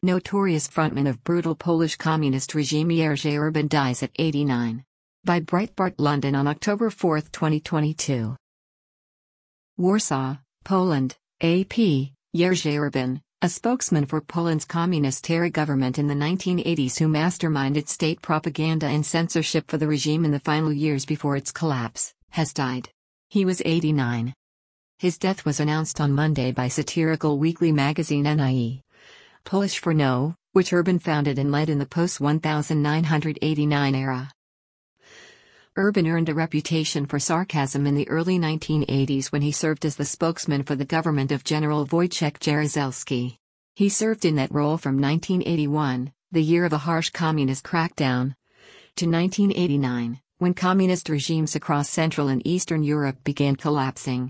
Notorious frontman of brutal Polish communist regime Jerzy Urban dies at 89. By Breitbart London on October 4, 2022. Warsaw, Poland, AP, Jerzy Urban, a spokesman for Poland's communist terror government in the 1980s who masterminded state propaganda and censorship for the regime in the final years before its collapse, has died. He was 89. His death was announced on Monday by satirical weekly magazine NIE. Polish for No, which Urban founded and led in the post-1989 era. Urban earned a reputation for sarcasm in the early 1980s when he served as the spokesman for the government of General Wojciech Jaruzelski. He served in that role from 1981, the year of a harsh communist crackdown, to 1989, when communist regimes across Central and Eastern Europe began collapsing.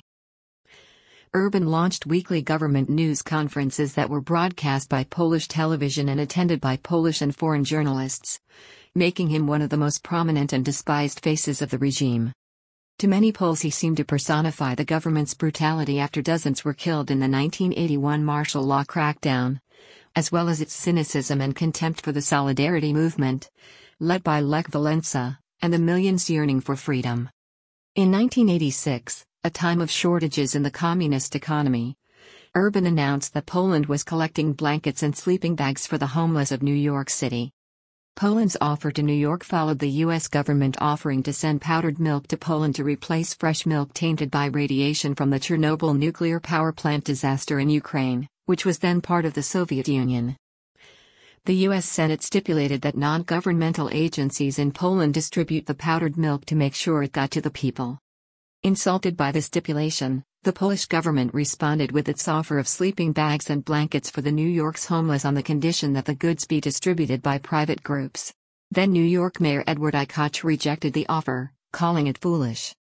Urban launched weekly government news conferences that were broadcast by Polish television and attended by Polish and foreign journalists, making him one of the most prominent and despised faces of the regime. To many Poles he seemed to personify the government's brutality after dozens were killed in the 1981 martial law crackdown, as well as its cynicism and contempt for the Solidarity movement, led by Lech Walesa, and the millions yearning for freedom. In 1986, a time of shortages in the communist economy, Urban announced that Poland was collecting blankets and sleeping bags for the homeless of New York City. Poland's offer to New York followed the U.S. government offering to send powdered milk to Poland to replace fresh milk tainted by radiation from the Chernobyl nuclear power plant disaster in Ukraine, which was then part of the Soviet Union. The U.S. Senate stipulated that non-governmental agencies in Poland distribute the powdered milk to make sure it got to the people. Insulted by the stipulation, the Polish government responded with its offer of sleeping bags and blankets for the New York's homeless on the condition that the goods be distributed by private groups. Then New York Mayor Edward I. Koch rejected the offer, calling it foolish.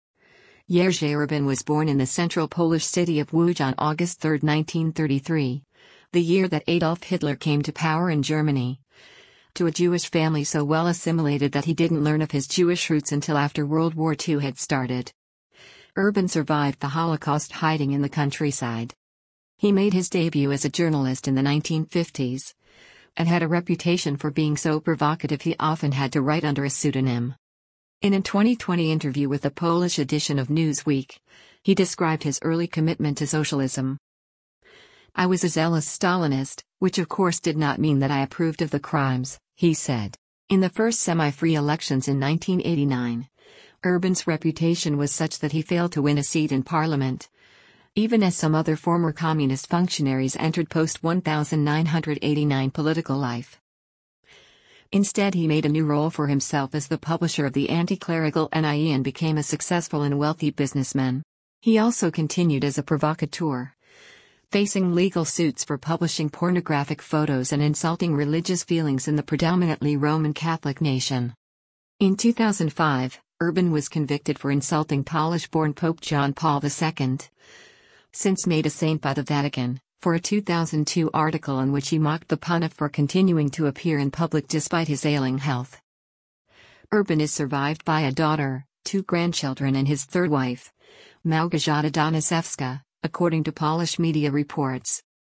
Jerzy Urban was born in the central Polish city of Łódź on August 3, 1933, the year that Adolf Hitler came to power in Germany, to a Jewish family so well assimilated that he didn't learn of his Jewish roots until after World War II had started. Urban survived the Holocaust hiding in the countryside. He made his debut as a journalist in the 1950s, and had a reputation for being so provocative he often had to write under a pseudonym. In a 2020 interview with the Polish edition of Newsweek, he described his early commitment to socialism. "I was a zealous Stalinist, which of course did not mean that I approved of the crimes," he said. In the first semi-free elections in 1989, Urban's reputation was such that he failed to win a seat in parliament, even as some other former communist functionaries entered post-1989 political life. Instead, he made a new role for himself as the publisher of the anti-clerical NIE and became a successful and wealthy businessman. He also continued as a provocateur, facing legal suits for publishing pornographic photos and insulting religious feelings in the predominantly Roman Catholic nation. In 2005, Urban was convicted for insulting Polish-born Pope John Paul II, since made a saint by the Vatican, for a 2002 article in which he mocked the Pontiff for continuing to appear in public despite his ailing health. Urban is survived by a daughter, 2 grandchildren and his third wife, Małgorzata Doniszewska, according to Polish media reports.